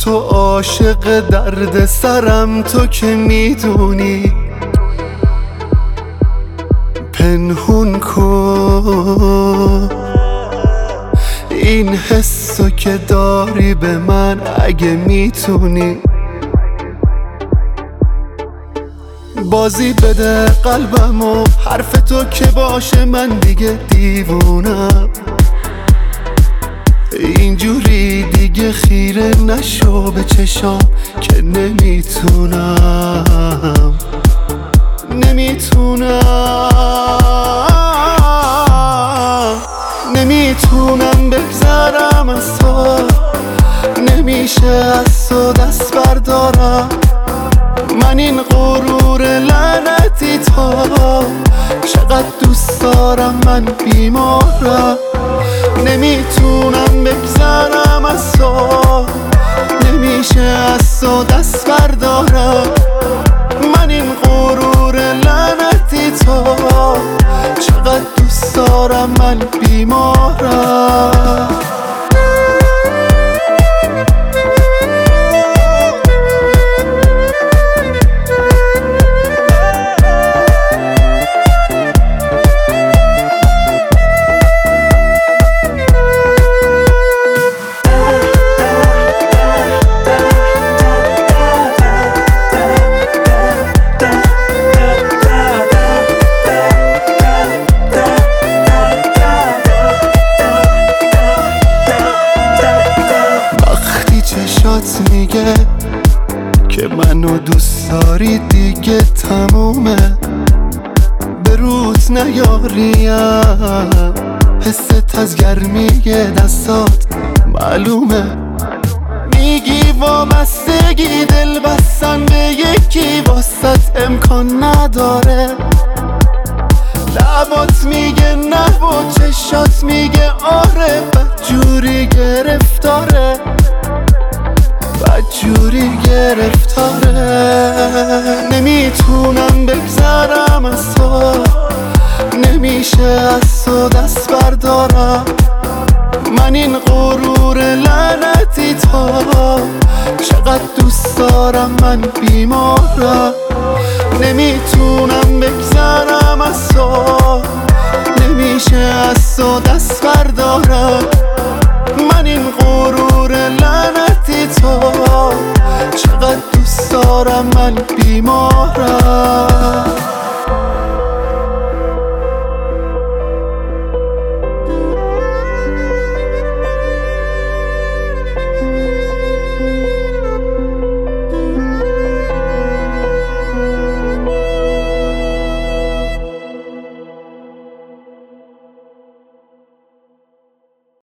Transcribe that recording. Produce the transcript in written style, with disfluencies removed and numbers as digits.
تو عاشق درد سرم، تو که میدونی پنهون کن این حسو که داری به من، اگه میتونی بازی بده قلبمو، حرف تو که باشه من دیگه دیوونم، اینجوری دیگه خیره نشو به چشام که نمیتونم نمیتونم بگذرم از تو، نمیشه از تو دست بردارم، من این غرور لعنتی تو چقدر دوست دارم، من بیمارم، نمیتونم بگذرم از تو، نمیشه از تو دست بردارم، من این غرور لعنتی تو چقدر دوست دارم، من بیمارم. میگه که منو دوست داری دیگه تمومه، به روز نیاریم، حست از گرمی دستات معلومه، میگی وابستگی دل بستن به یکی واسط امکان نداره، لبات میگه نه و چشات میگه آره، بدجوری گرفتاره، بدجوری گرفتاره، نمیتونم بگذرم از تو، نمیشه از تو دست بردارم، من این غرور لعنتی تو چقدر دوست دارم، من بیمارم، نمیتونم بگذرم از تو، نمیشه از تو دست بردارم، من این غرور لعنتی تو چقدر دوست دارم، من بیمارم.